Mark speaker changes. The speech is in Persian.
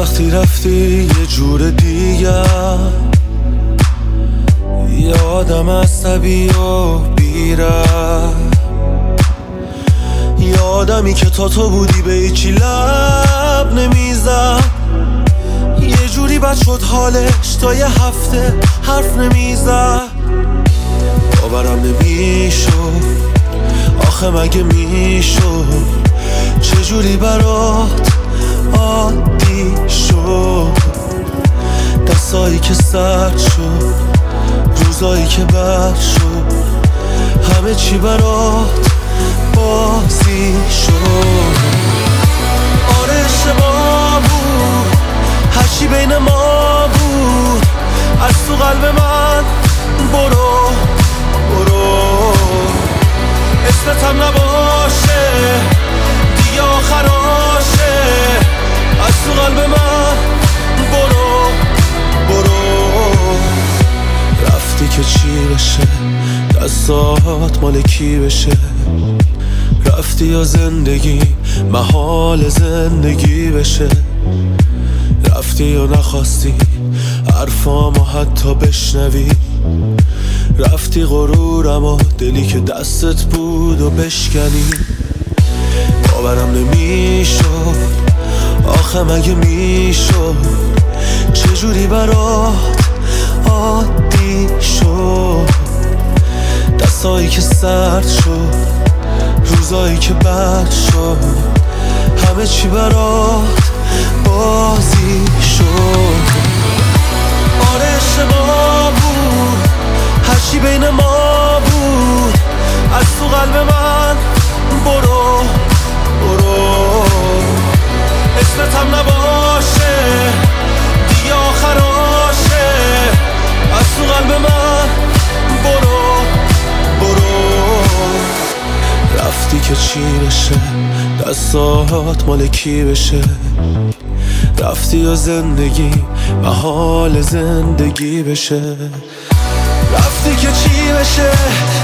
Speaker 1: وقتی رفتی یه جور دیگه، یه آدم عصبی و بیره، یه آدمی که تا تو بودی به هیچی لب نمیزد، یه جوری بد شد حالش تا یه هفته حرف نمیزد. باورم نمیشد آخه مگه میشد چجوری برات عادی شد، دستایی که سرد شد، روزایی که بد شد، همه چی برات بازی شد. آره اشتباه بود، هرچی بین ما بود از تو قلب من برو برو، اسمتم نباشه دیگه آخراشه، از تو قلب من برو برو. رفتی که چی بشه، دستات مال کی بشه، رفتی یا زندگی محال زندگی بشه، رفتی یا نخواستی حرفامو حتی بشنوی، رفتی غرورم و دلی که دستت بود و بشکنی. باورم نمیشد آخه مگه میشد چجوری برات عادی شد، دستایی که سرد شد، روزایی که بد شد، همه چی برات بازی شد. آره اشتباه بود، هرچی بین ما بود از تو قلب من برو برو، اسمتم نباشه دیگه آخراشه، از تو قلب من برو برو. رفتی که چی بشه، دستات مال کی بشه، رفتی یا زندگی محال زندگی بشه، رفتی که چی بشه،